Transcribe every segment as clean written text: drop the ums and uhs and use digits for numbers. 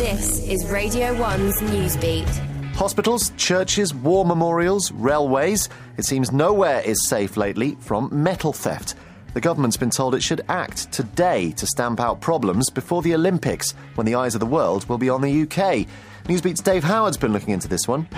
This is Radio 1's Newsbeat. Hospitals, churches, war memorials, railways. It seems nowhere is safe lately from metal theft. The government's been told it should act today to stamp out problems before the Olympics, when the eyes of the world will be on the UK. Newsbeat's Dave Howard's been looking into this one.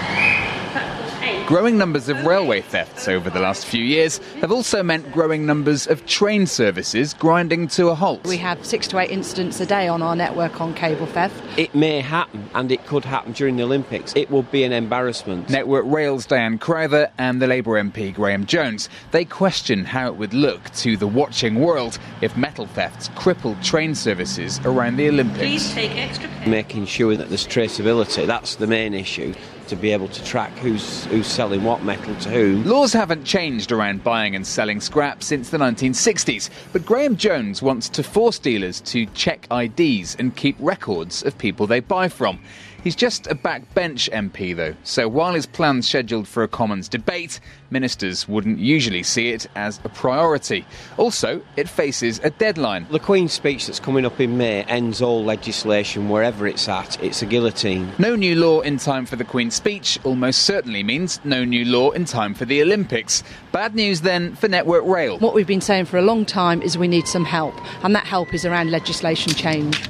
Growing numbers of railway thefts over the last few years have also meant growing numbers of train services grinding to a halt. We have 6 to 8 incidents a day on our network on cable theft. It may happen, and it could happen during the Olympics. It will be an embarrassment. Network Rail's Diane Crowther and the Labour MP Graham Jones. They question how it would look to the watching world if metal thefts crippled train services around the Olympics. Please take extra care. Making sure that there's traceability, that's the main issue, to be able to track who's selling what metal to whom. Laws haven't changed around buying and selling scrap since the 1960s, but Graham Jones wants to force dealers to check IDs and keep records of people they buy from. He's just a backbench MP, though, so while his plan's scheduled for a Commons debate, ministers wouldn't usually see it as a priority. Also, it faces a deadline. The Queen's speech that's coming up in May ends all legislation wherever it's at. It's a guillotine. No new law in time for the Queen's speech almost certainly means no new law in time for the Olympics. Bad news then for Network Rail. What we've been saying for a long time is we need some help, and that help is around legislation change.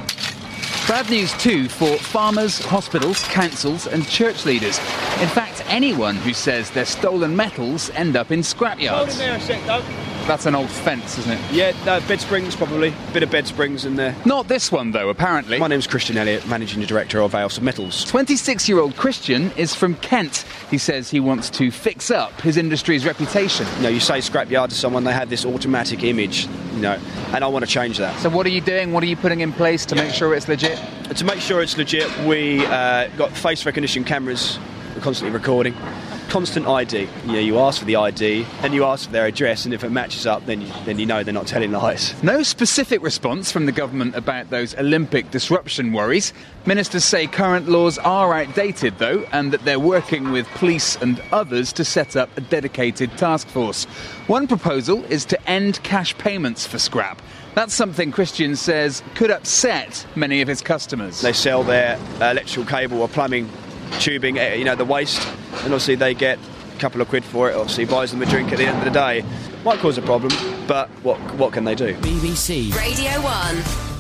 Bad news too for farmers, hospitals, councils and church leaders. In fact, anyone who says their stolen metals end up in scrapyards. Hold it there a sec, Doug. That's an old fence, isn't it? Yeah, no, bed springs probably. Bit of bed springs in there. Not this one, though, apparently. My name's Christian Elliott, Managing Director of Ailsa Metals. 26-year-old Christian is from Kent. He says he wants to fix up his industry's reputation. You know, you say scrapyard to someone, they have this automatic image, you know, and I want to change that. So what are you doing? What are you putting in place to make sure it's legit? To make sure it's legit, we got face recognition cameras. We're constantly recording. Constant ID. You know, you ask for the ID, and you ask for their address, and if it matches up, then you know they're not telling lies. No specific response from the government about those Olympic disruption worries. Ministers say current laws are outdated, though, and that they're working with police and others to set up a dedicated task force. One proposal is to end cash payments for scrap. That's something Christian says could upset many of his customers. They sell their electrical cable or plumbing tubing, you know, the waste, and obviously they get a couple of quid for it. Obviously buys them a drink at the end of the day. Might cause a problem, but what can they do? BBC Radio 1.